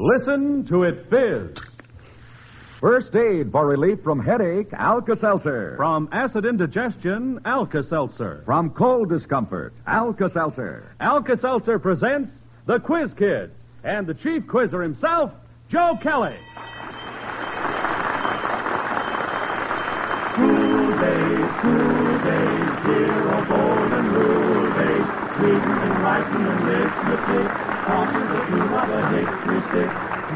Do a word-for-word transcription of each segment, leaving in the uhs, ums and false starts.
Listen to it fizz. First aid for relief from headache, Alka-Seltzer. From acid indigestion, Alka-Seltzer. From cold discomfort, Alka-Seltzer. Alka-Seltzer presents The Quiz Kids and the chief quizzer himself, Joe Kelly. Cool days, cool days, zero golden rule days, sweeten and ripen and arithmetic, often the cream of a hickory stick.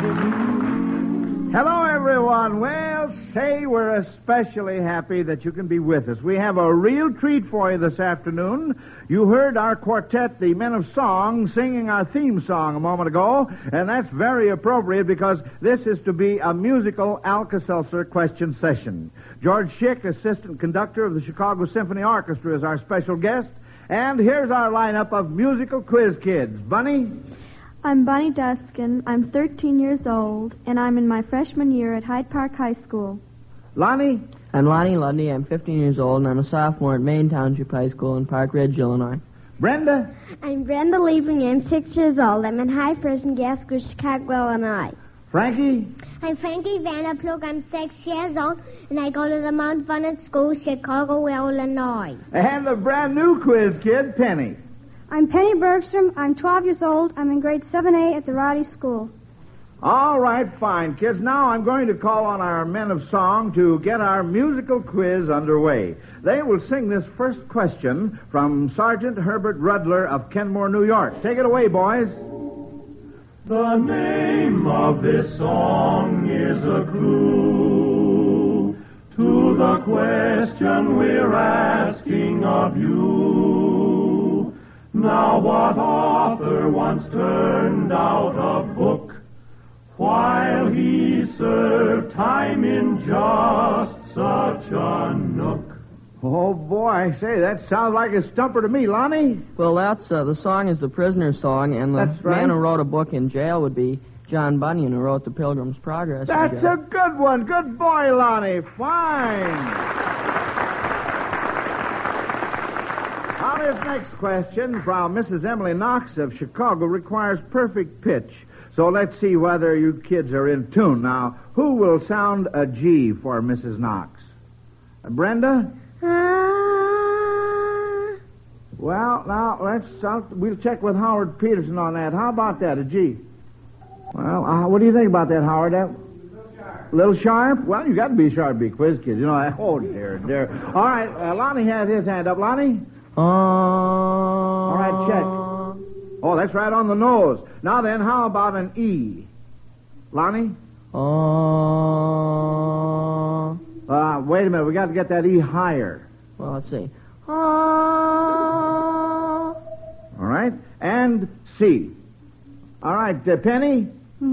Hello, everyone. Well, say we're especially happy that you can be with us. We have a real treat for you this afternoon. You heard our quartet, the Men of Song, singing our theme song a moment ago, and that's very appropriate because this is to be a musical Alka-Seltzer question session. George Schick, assistant conductor of the Chicago Symphony Orchestra, is our special guest. And here's our lineup of musical quiz kids. Bunny? I'm Bunny Duskin. I'm thirteen years old, and I'm in my freshman year at Hyde Park High School. Lonnie? I'm Lonnie Lundy. I'm fifteen years old, and I'm a sophomore at Maine Township High School in Park Ridge, Illinois. Brenda? I'm Brenda Liebling. I'm six years old. I'm in High First in Gasco, Chicago, Illinois. Frankie? I'm Frankie Vanderplug. I'm six years old, and I go to the Mount Vernon School, Chicago, Illinois. And the brand new quiz kid, Penny. I'm Penny Bergstrom. I'm twelve years old. I'm in grade seven A at the Rowdy School. All right, fine, kids. Now I'm going to call on our Men of Song to get our musical quiz underway. They will sing this first question from Sergeant Herbert Rudler of Kenmore, New York. Take it away, boys. The name of this song is a clue to the question we're asking of you. Now, what author once turned out a book while he served time in just such a nook? Oh, boy, I say, that sounds like a stumper to me. Lonnie? Well, that's uh, the song is the Prisoner's Song, and the That's right. man who wrote a book in jail would be John Bunyan, who wrote The Pilgrim's Progress. That's a good one. Good boy, Lonnie. Fine. Now, this next question from Missus Emily Knox of Chicago requires perfect pitch. So let's see whether you kids are in tune. Now, who will sound a G for Missus Knox? Uh, Brenda? Ah. Well, now, let's, uh, we'll check with Howard Peterson on that. How about that, a G? Well, uh, what do you think about that, Howard? That, little sharp. Little sharp? Well, you got to be sharp to be quiz kids. You know, I, oh, dear, dear. All right, uh, Lonnie has his hand up. Lonnie? Uh, All right, check. Oh, that's right on the nose. Now then, how about an E? Lonnie? Uh, Uh, wait a minute. We got to get that E higher. well, let's see. Uh, All right. And C. All right, uh, Penny?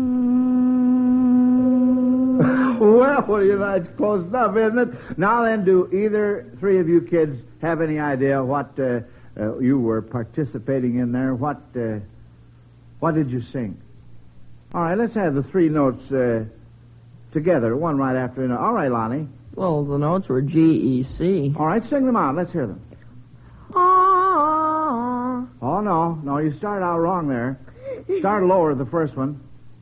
Well, you know, it's close enough, isn't it? Now then, do either three of you kids have any idea what uh, uh, you were participating in there? What uh, what did you sing? All right, let's have the three notes uh, together, one right after another. All right, Lonnie. well, the notes were G, E, C. All right, sing them out. Let's hear them. Uh, Oh, no. No, you started out wrong there. Start lower, the first one.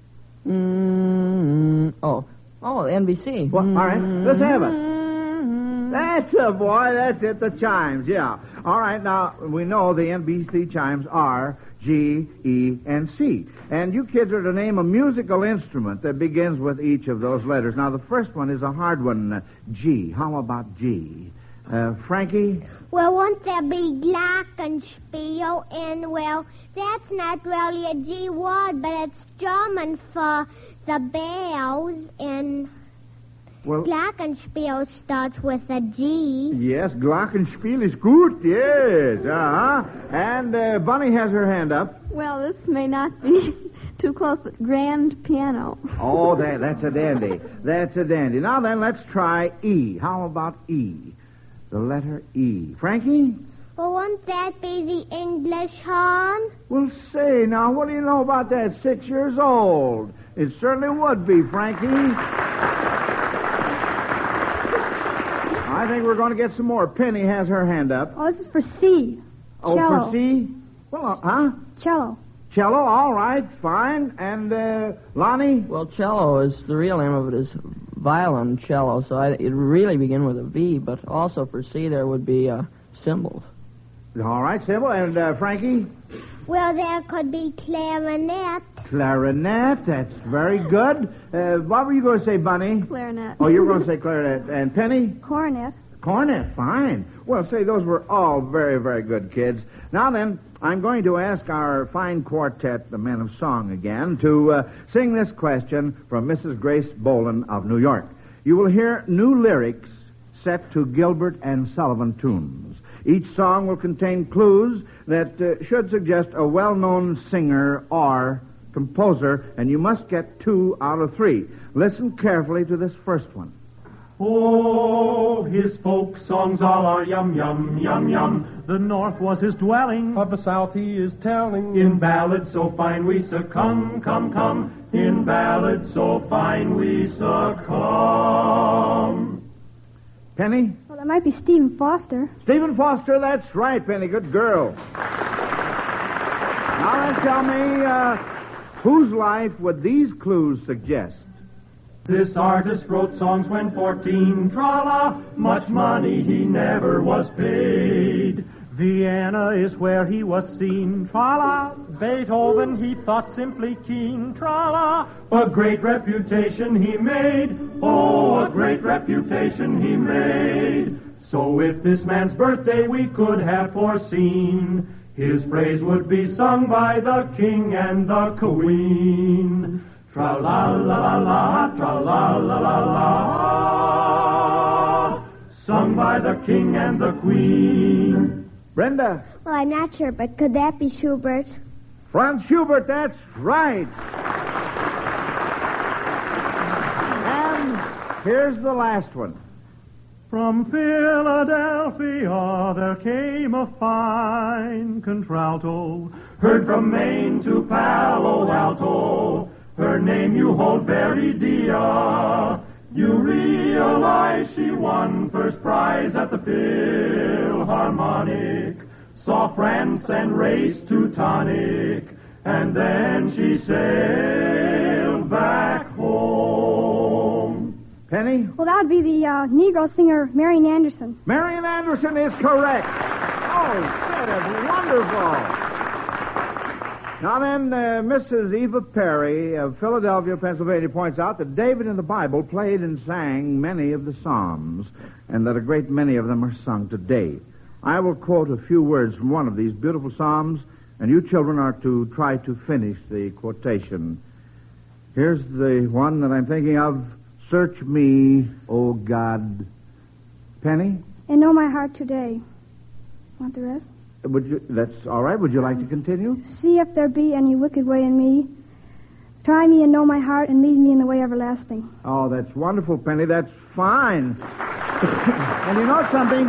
mm, oh, oh, N B C. Well, all right, let's have it. That's it, boy. That's it, the chimes, yeah. All right, now, we know the N B C chimes are G, E, and C. And you kids are to name a musical instrument that begins with each of those letters. Now, the first one is a hard one, uh, G. How about G? Uh, Frankie? Well, won't there be Glockenspiel? And, well, that's not really a G word, but it's German for the bells, and Well, Glockenspiel starts with a G. yes, Glockenspiel is good, yes. Uh-huh. And uh, Bunny has her hand up. Well, this may not be too close, but grand piano. Oh, that, that's a dandy. That's a dandy. Now then, let's try E. How about E? The letter E. Frankie? Well, won't that be the English horn? Well, say, now, what do you know about that? Six years old. It certainly would be, Frankie. I think we're going to get some more. Penny has her hand up. Oh, this is for C. Oh, Cello. for C? Well, uh, huh? Cello. Cello, all right, fine. And, uh, Lonnie? Well, cello is, the real name of it is violoncello, so I, it really begin with a V, but also for C there would be uh, cymbals. All right, Sybil. And, uh, Frankie? Well, there could be clarinet. Clarinet, that's very good. Uh, what were you going to say, Bunny? Clarinet. Oh, you were going to say clarinet. And Penny? Cornet. Cornet, fine. Well, say, those were all very, very good kids. Now then, I'm going to ask our fine quartet, the Men of Song, again, to uh, sing this question from Missus Grace Boland of New York. You will hear new lyrics set to Gilbert and Sullivan tunes. Each song will contain clues that uh, should suggest a well-known singer or composer, and you must get two out of three. Listen carefully to this first one. Oh, his folk songs all are yum, yum, yum, yum. The north was his dwelling, Of the south he is telling. in ballads so fine we succumb, come, come. In ballads so fine we succumb. Penny? Well, that might be Stephen Foster. Stephen Foster, that's right, Penny. Good girl. Now then, tell me, uh, whose life would these clues suggest? This artist wrote songs when fourteen, tra-la, much money he never was paid. Vienna is where he was seen, tra-la, Beethoven he thought simply keen, tra-la, a great reputation he made, oh, a great reputation he made. So if this man's birthday we could have foreseen, his praise would be sung by the king and the queen. Tra-la-la-la-la, tra-la-la-la-la, sung by the king and the queen. Brenda? Well, I'm not sure, but could that be Schubert? Franz Schubert, that's right. And here's the last one. From Philadelphia there came a fine contralto, heard from Maine to Palo Alto. Her name you hold very dear. You realize she won first prize at the Philharmonic. Saw France and raced Teutonic. And then she sailed back home. Penny? Well, that would be the uh, Negro singer Marian Anderson. Marian Anderson is correct. Oh, that is wonderful. Now then, uh, Missus Eva Perry of Philadelphia, Pennsylvania, points out that David in the Bible played and sang many of the Psalms, and that a great many of them are sung today. I will quote a few words from one of these beautiful Psalms, and you children are to try to finish the quotation. Here's the one that I'm thinking of. Search me, O God. Penny? And know my heart today. Want the rest? Would you? That's all right. Would you like to continue? See if there be any wicked way in me. Try me and know my heart and lead me in the way everlasting. Oh, that's wonderful, Penny. That's fine. And you know something?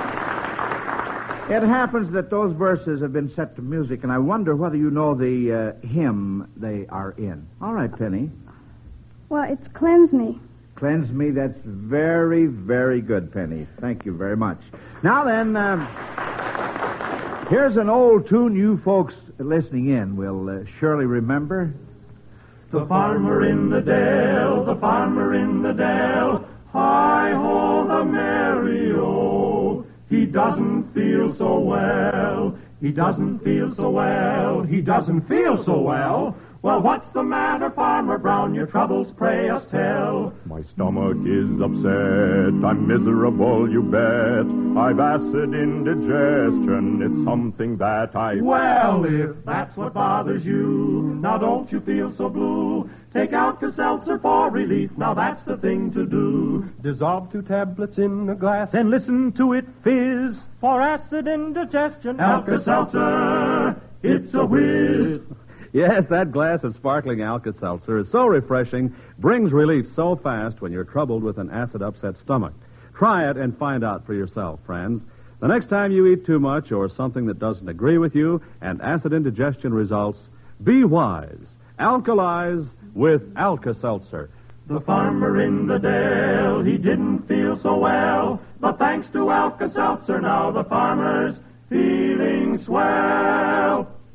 It happens that those verses have been set to music, and I wonder whether you know the uh, hymn they are in. All right, Penny. Well, it's Cleanse Me. Cleanse me. That's very, very good, Penny. Thank you very much. Now then, um, here's an old tune you folks listening in will uh, surely remember. The farmer in the dell, the farmer in the dell, hi-ho the merry-o. He doesn't feel so well, he doesn't feel so well, he doesn't feel so well. Well, what's the matter, Farmer Brown? Your troubles pray us tell. My stomach is upset. I'm miserable, you bet. I've acid indigestion. It's something that I... Well, if that's what bothers you, now don't you feel so blue. Take Alka-Seltzer for relief. Now that's the thing to do. Dissolve two tablets in a glass and listen to it fizz. For acid indigestion, Alka-Seltzer, it's a whiz. Yes, that glass of sparkling Alka-Seltzer is so refreshing, brings relief so fast when you're troubled with an acid-upset stomach. Try it and find out for yourself, friends. The next time you eat too much or something that doesn't agree with you and acid indigestion results, be wise. Alkalize with Alka-Seltzer. The farmer in the dell, he didn't feel so well, but thanks to Alka-Seltzer now the farmer's feeling swell.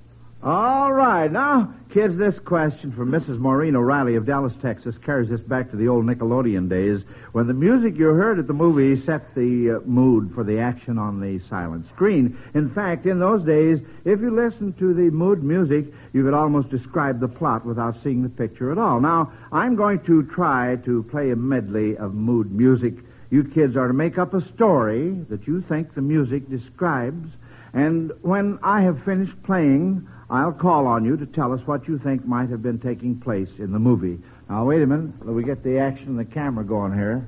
All right. Now, kids, this question from Missus Maureen O'Reilly of Dallas, Texas, carries us back to the old Nickelodeon days when the music you heard at the movie set the uh, mood for the action on the silent screen. In fact, in those days, if you listened to the mood music, you could almost describe the plot without seeing the picture at all. Now, I'm going to try to play a medley of mood music. You kids are to make up a story that you think the music describes, and when I have finished playing, I'll call on you to tell us what you think might have been taking place in the movie. Now, wait a minute. Let me get the action and the camera going here.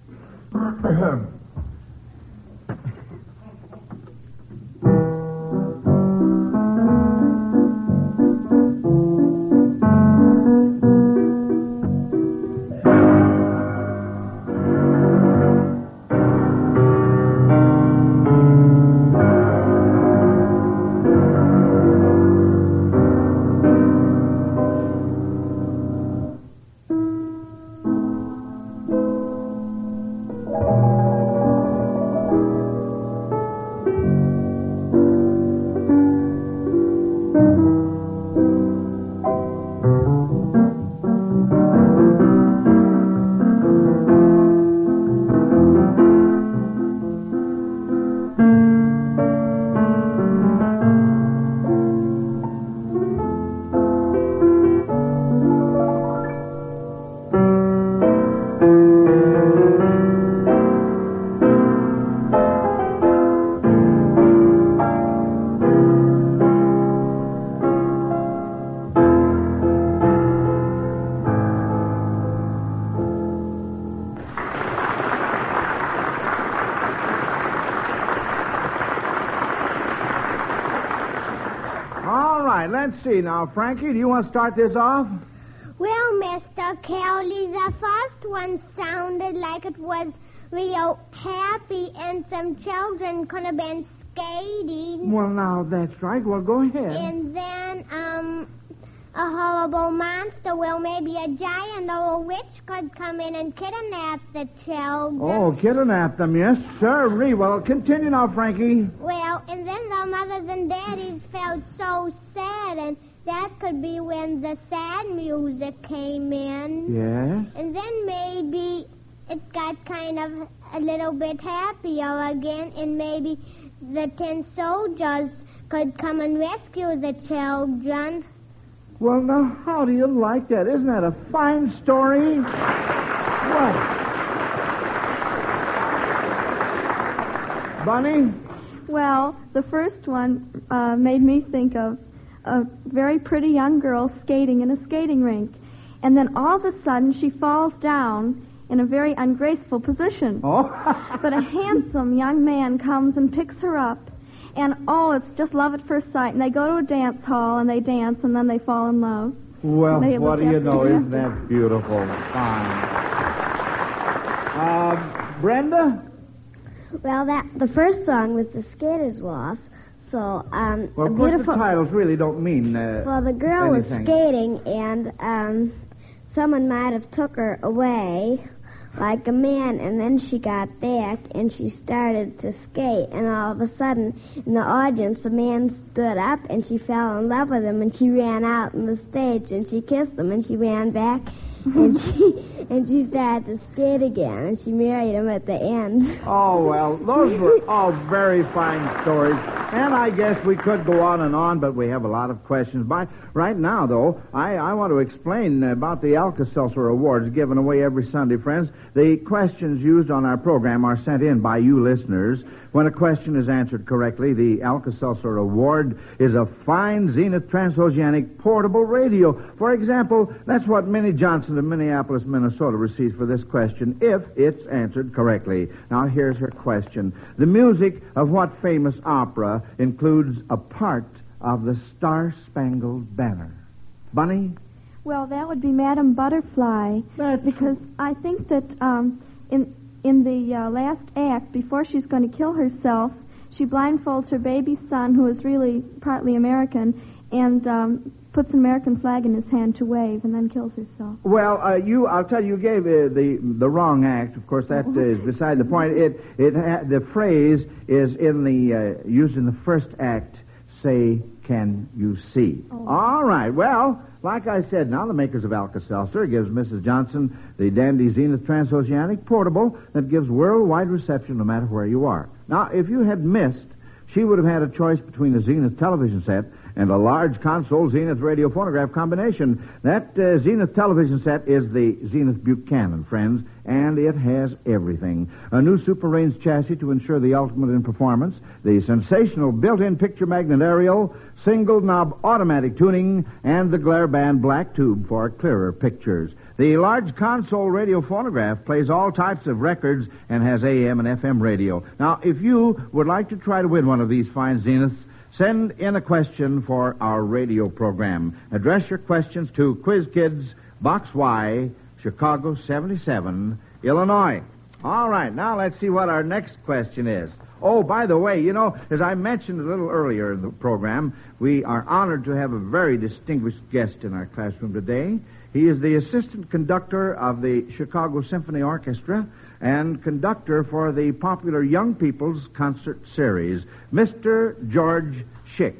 Let's see now, Frankie, do you want to start this off? Well, Mister Kelly, the first one sounded like it was real happy and some children could have been skating. Well, now, that's right. Well, go ahead. And then, um, a horrible monster, well, maybe a giant or a witch could come in and kidnap the children. Oh, kidnap them, yes, sir. Well, continue now, Frankie. Well, and then the mothers and daddies felt so sad, and that could be when the sad music came in. Yes? And then maybe it got kind of a little bit happier again, and maybe the tin soldiers could come and rescue the children. Well, now, how do you like that? Isn't that a fine story? What? Bunny? Well, the first one uh, made me think of a very pretty young girl skating in a skating rink. And then all of a sudden she falls down in a very ungraceful position. Oh. But a handsome young man comes and picks her up. And, oh, it's just love at first sight. And they go to a dance hall, and they dance, and then they fall in love. Well, They what look do you after know? you. Isn't that beautiful? Fine. Uh, Brenda? Well, that the first song was the Skater's Waltz. So, um, Well, a of course, beautiful. the titles really don't mean uh, Well, the girl anything. was skating, and um, someone might have took her away, like a man, and then she got back, and she started to skate, and all of a sudden, in the audience, a man stood up, and she fell in love with him, and she ran out on the stage, and she kissed him, and she ran back, and she and she started to skate again, and she married him at the end. Oh, well, those were all very fine stories. And I guess we could go on and on, but we have a lot of questions. By, right now, though, I, I want to explain about the Alka-Seltzer Awards given away every Sunday, friends. The questions used on our program are sent in by you listeners. When a question is answered correctly, the Alka-Seltzer Award is a fine Zenith transoceanic portable radio. For example, that's what Minnie Johnson of Minneapolis, Minnesota receives for this question, if it's answered correctly. Now, here's her question. The music of what famous opera includes a part of the Star-Spangled Banner? Bunny? Well, that would be Madame Butterfly. That's because I think that um, in in the uh, last act, before she's going to kill herself, she blindfolds her baby son, who is really partly American, and um, puts an American flag in his hand to wave, and then kills herself. Well, uh, you, I'll tell you, you gave uh, the the wrong act. Of course, that is beside the point. It it ha- the phrase is in the uh, used in the first act. Say can you see? Oh. All right. Well, like I said, now the makers of Alka-Seltzer gives Missus Johnson the Dandy Zenith Transoceanic Portable that gives worldwide reception no matter where you are. Now, if you had missed, she would have had a choice between a Zenith television set and a large console Zenith radio phonograph combination. That uh, Zenith television set is the Zenith Buchanan, friends, and it has everything. A new Super Range chassis to ensure the ultimate in performance, the sensational built-in picture magnet aerial, single knob automatic tuning, and the glare band black tube for clearer pictures. The large console radio phonograph plays all types of records and has A M and F M radio. Now, if you would like to try to win one of these fine Zeniths, send in a question for our radio program. Address your questions to Quiz Kids, Box Y, Chicago seventy-seven, Illinois. All right, now let's see what our next question is. Oh, by the way, you know, as I mentioned a little earlier in the program, we are honored to have a very distinguished guest in our classroom today. He is the assistant conductor of the Chicago Symphony Orchestra and conductor for the popular Young People's Concert Series, Mister George Schick.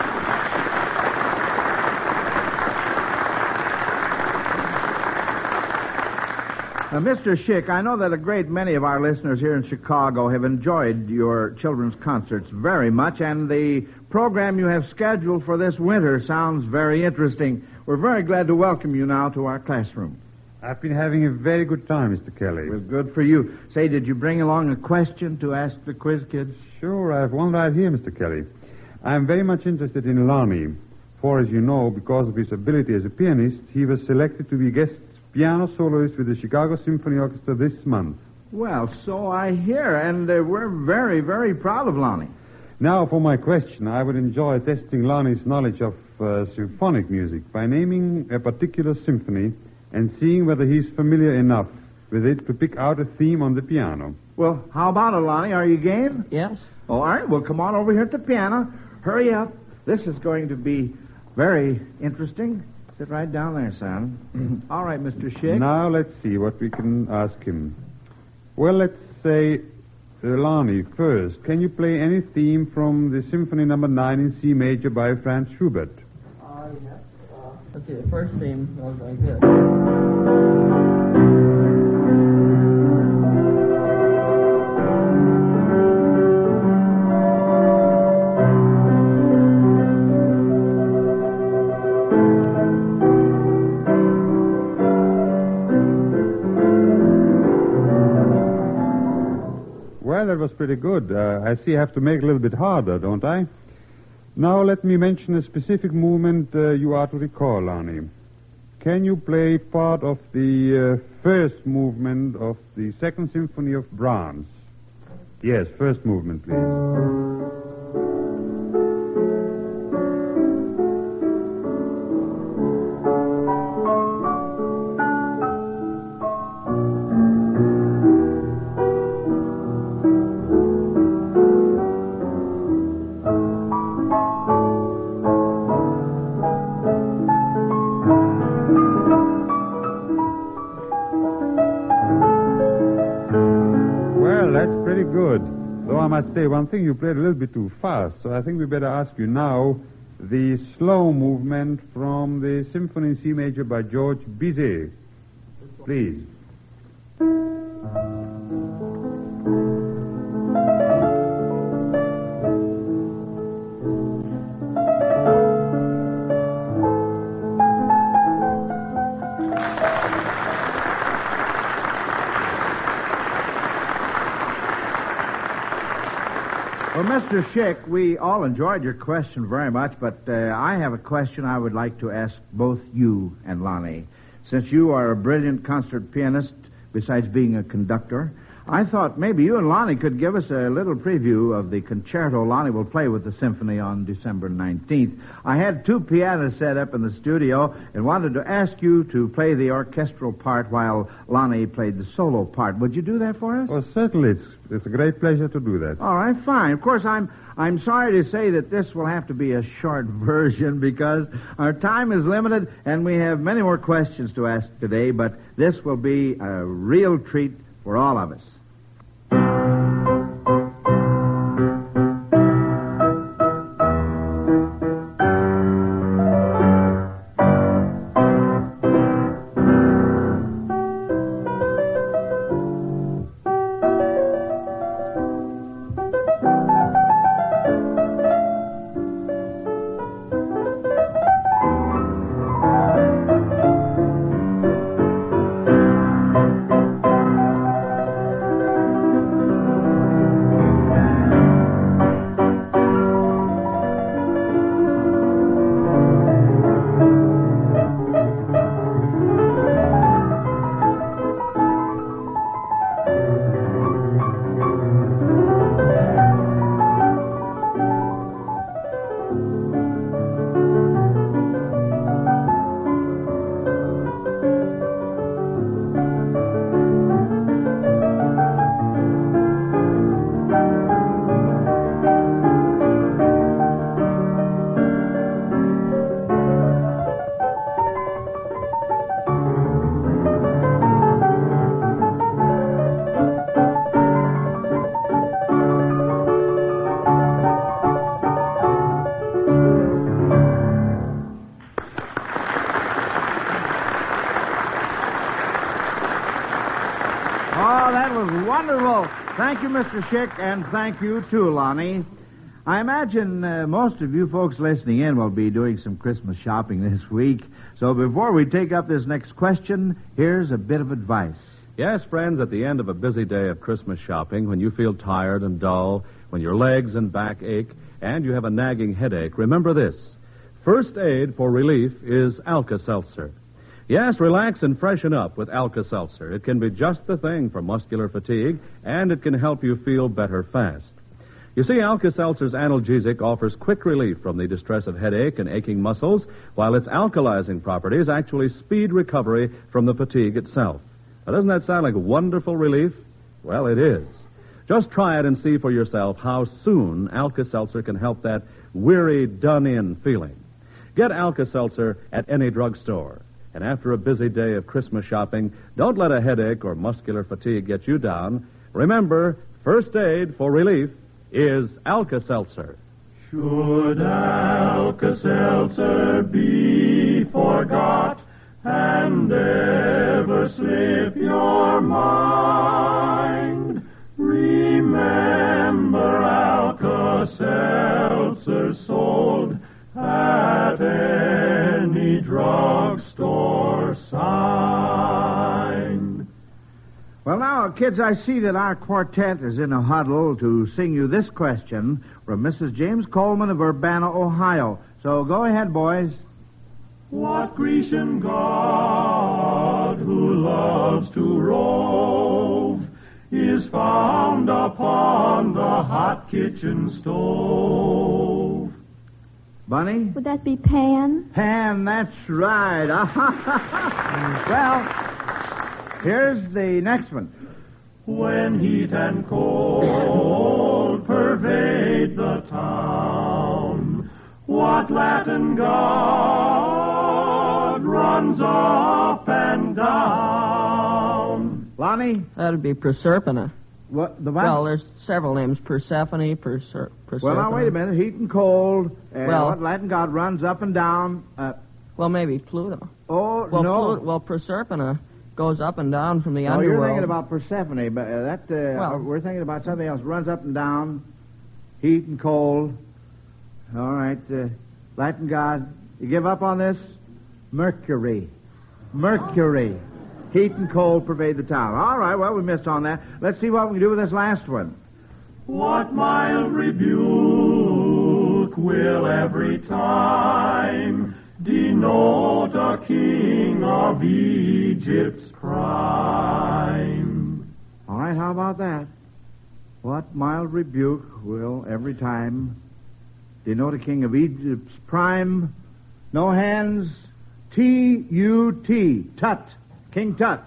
Now, Mister Schick, I know that a great many of our listeners here in Chicago have enjoyed your children's concerts very much, and the program you have scheduled for this winter sounds very interesting. We're very glad to welcome you now to our classroom. I've been having a very good time, Mister Kelly. Well, good for you. Say, did you bring along a question to ask the quiz kids? Sure, I have one right here, Mister Kelly. I'm very much interested in Lonnie, for, as you know, because of his ability as a pianist, he was selected to be guest piano soloist with the Chicago Symphony Orchestra this month. Well, so I hear, and uh, we're very, very proud of Lonnie. Now, for my question, I would enjoy testing Lonnie's knowledge of uh, symphonic music by naming a particular symphony and seeing whether he's familiar enough with it to pick out a theme on the piano. Well, how about it, Lonnie? Are you game? Yes. Oh, all right, well, come on over here at the piano. Hurry up. This is going to be very interesting. Sit right down there, son. All right, Mister Schick. Now, let's see what we can ask him. Well, let's say, uh, Lonnie, first, can you play any theme from the Symphony Number nine in C major by Franz Schubert? Uh, yes. Uh, let's see, the first theme goes like this. Well, that was pretty good. Uh, I see I have to make it a little bit harder, don't I? Now let me mention a specific movement uh, you are to recall, Lonnie. Can you play part of the uh, first movement of the Second Symphony of Brahms? Yes, first movement, please. I'd say one thing, you played a little bit too fast, so I think we better ask you now the slow movement from the Symphony in C major by George Bizet. Please. Well, Mister Schick, we all enjoyed your question very much, but uh, I have a question I would like to ask both you and Lonnie. Since you are a brilliant concert pianist, besides being a conductor, I thought maybe you and Lonnie could give us a little preview of the concerto Lonnie will play with the symphony on December nineteenth. I had two pianos set up in the studio and wanted to ask you to play the orchestral part while Lonnie played the solo part. Would you do that for us? Well, certainly. It's, it's a great pleasure to do that. All right, fine. Of course, I'm I'm sorry to say that this will have to be a short version because our time is limited and we have many more questions to ask today, but this will be a real treat for all of us. was wonderful. Thank you, Mister Schick, and thank you, too, Lonnie. I imagine uh, most of you folks listening in will be doing some Christmas shopping this week. So before we take up this next question, here's a bit of advice. Yes, friends, at the end of a busy day of Christmas shopping, when you feel tired and dull, when your legs and back ache, and you have a nagging headache, remember this. First aid for relief is Alka-Seltzer. Yes, relax and freshen up with Alka-Seltzer. It can be just the thing for muscular fatigue, and it can help you feel better fast. You see, Alka-Seltzer's analgesic offers quick relief from the distress of headache and aching muscles, while its alkalizing properties actually speed recovery from the fatigue itself. Now, doesn't that sound like wonderful relief? Well, it is. Just try it and see for yourself how soon Alka-Seltzer can help that weary, done-in feeling. Get Alka-Seltzer at any drugstore. And after a busy day of Christmas shopping, don't let a headache or muscular fatigue get you down. Remember, first aid for relief is Alka-Seltzer. Should Alka-Seltzer be forgot and ever slip your mind, remember Alka-Seltzer sold at any drugstore sign. Well, now, kids, I see that our quartet is in a huddle to sing you this question from Missus James Coleman of Urbana, Ohio. So go ahead, boys. What Grecian god who loves to rove is found upon the hot kitchen stove? Bunny? Would that be Pan? Pan, that's right. Well, here's the next one. When heat and cold pervade the town, what Latin god runs up and down? Lonnie? That'd be Proserpina. What, the what? Well, there's several names. Persephone, Perser- Proserpina. Well, now, wait a minute. Heat and cold. Uh, Well- what Latin god runs up and down? Uh, Well, maybe Pluto. oh, Well, no. Pluto, well, Proserpina goes up and down from the No, underworld. you're thinking about Persephone, but uh, that uh, Well- we're thinking about something else. Runs up and down, heat and cold. All right, uh, Latin god. You give up on this? Mercury. Mercury. Heat and cold pervade the town. All right, well, we missed on that. Let's see what we can do with this last one. What mild rebuke will every time denote a king of Egypt's prime? All right, how about that? What mild rebuke will every time denote a king of Egypt's prime? No hands. T U T. Tut. King Tut.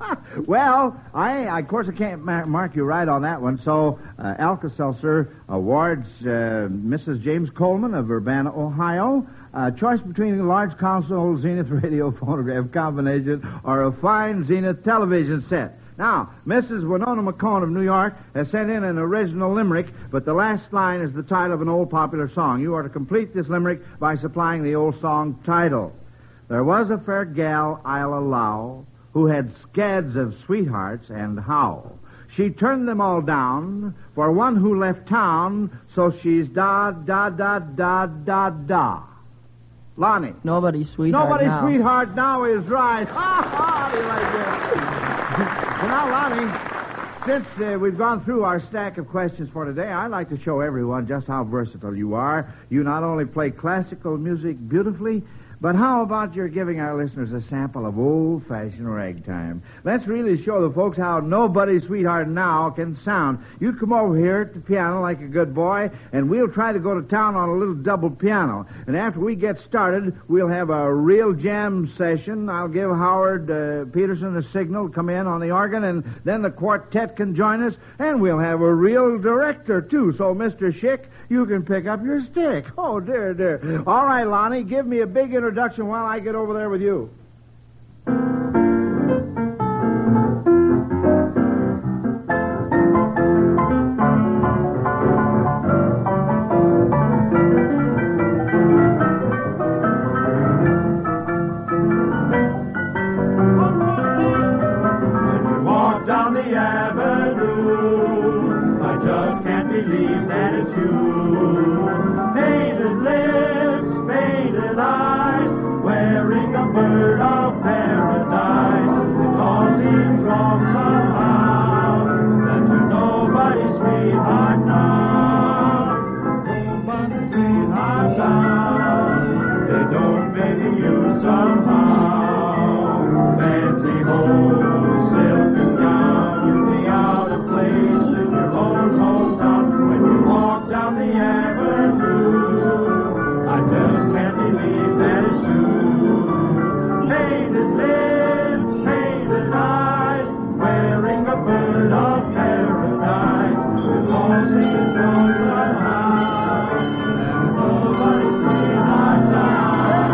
Well, I, I, of course, I can't ma- mark you right on that one. So, uh, Alka-Seltzer awards uh, Missus James Coleman of Urbana, Ohio, a choice between a large console Zenith radio phonograph combination or a fine Zenith television set. Now, Missus Winona McCone of New York has sent in an original limerick, but the last line is the title of an old popular song. You are to complete this limerick by supplying the old song title. There was a fair gal, I'll allow, who had scads of sweethearts, and how she turned them all down for one who left town, so she's da, da, da, da, da, da. Lonnie. Nobody's sweetheart Nobody's now. sweetheart now is right. Ha, ha, do you like that? Well, now, Lonnie, since uh, we've gone through our stack of questions for today, I'd like to show everyone just how versatile you are. You not only play classical music beautifully, but how about your giving our listeners a sample of old-fashioned ragtime? Let's really show the folks how Nobody's Sweetheart Now can sound. You come over here at the piano like a good boy, and we'll try to go to town on a little double piano. And after we get started, we'll have a real jam session. I'll give Howard uh, Peterson a signal to come in on the organ, and then the quartet can join us, and we'll have a real director, too. So, Mister Schick, you can pick up your stick. Oh, dear, dear. All right, Lonnie, give me a big introduction while I get over there with you. When we walk down the avenue, believe that it's you. Painted lips, painted eyes, wearing a bird of paradise. It all seems wrong somehow that you're nobody's sweetheart now. Nobody's sweetheart now. They don't baby you somehow. Fancy hose, silk and gown, you'll be out of place in your own hometown when you walk down the avenue. I just can't believe that it's you. Painted lips, painted eyes, wearing a bird of paradise. It's all seems wrong somehow, and nobody's sweetheart now.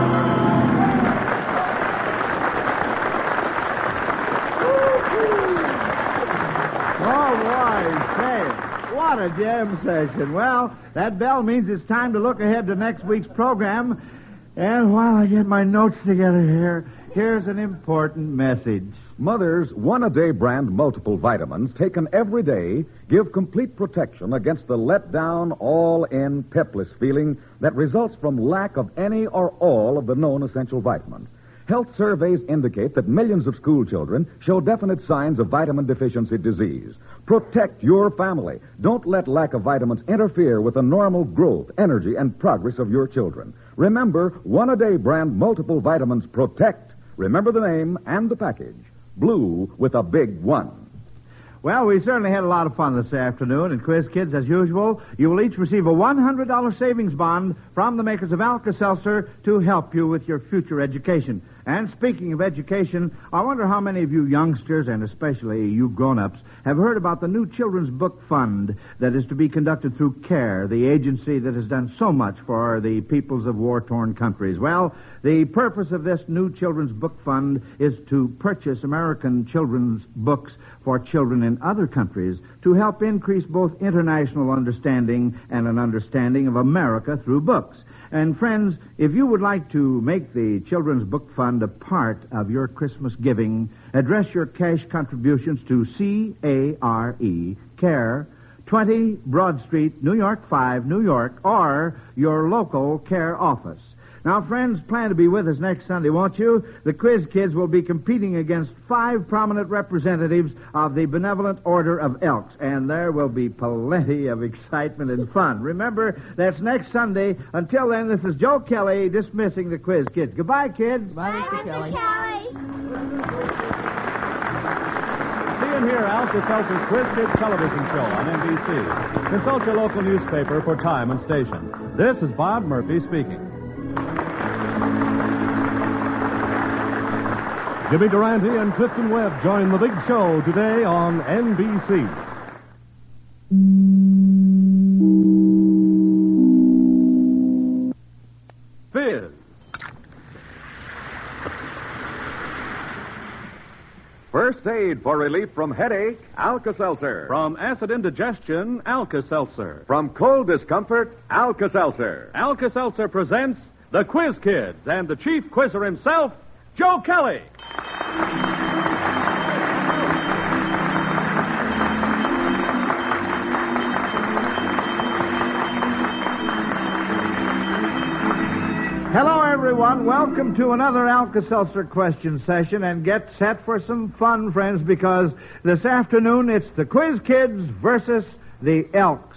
All right, say, what a jam session. Well, that bell means it's time to look ahead to next week's program. And while I get my notes together here, here's an important message. Mother's one-a-day brand multiple vitamins taken every day give complete protection against the let-down, all-in, pepless feeling that results from lack of any or all of the known essential vitamins. Health surveys indicate that millions of school children show definite signs of vitamin deficiency disease. Protect your family. Don't let lack of vitamins interfere with the normal growth, energy, and progress of your children. Remember, one-a-day brand multiple vitamins protect. Remember the name and the package. Blue with a big one. Well, we certainly had a lot of fun this afternoon. And Quiz Kids, as usual, you will each receive a one hundred dollars savings bond from the makers of Alka-Seltzer to help you with your future education. And speaking of education, I wonder how many of you youngsters, and especially you grown-ups, have heard about the new Children's Book Fund that is to be conducted through CARE, the agency that has done so much for the peoples of war-torn countries. Well, the purpose of this new Children's Book Fund is to purchase American children's books for children in other countries to help increase both international understanding and an understanding of America through books. And friends, if you would like to make the Children's Book Fund a part of your Christmas giving, address your cash contributions to C A R E, CARE, twenty Broad Street, New York five, New York, or your local CARE office. Now, friends, plan to be with us next Sunday, won't you? The Quiz Kids will be competing against five prominent representatives of the Benevolent Order of Elks, and there will be plenty of excitement and fun. Remember, that's next Sunday. Until then, this is Joe Kelly dismissing the Quiz Kids. Goodbye, kids. Bye, Mister Kelly. Kelly. See and hear Alka-Seltzer's Quiz Kids television show on N B C. Consult your local newspaper for time and station. This is Bob Murphy speaking. Jimmy Durante and Clifton Webb join the big show today on N B C. Fizz. First aid for relief from headache, Alka-Seltzer. From acid indigestion, Alka-Seltzer. From cold discomfort, Alka-Seltzer. Alka-Seltzer presents the Quiz Kids and the chief quizzer himself, Joe Kelly. Hello, everyone. Welcome to another Alka-Seltzer question session, and get set for some fun, friends, because this afternoon it's the Quiz Kids versus the Elks.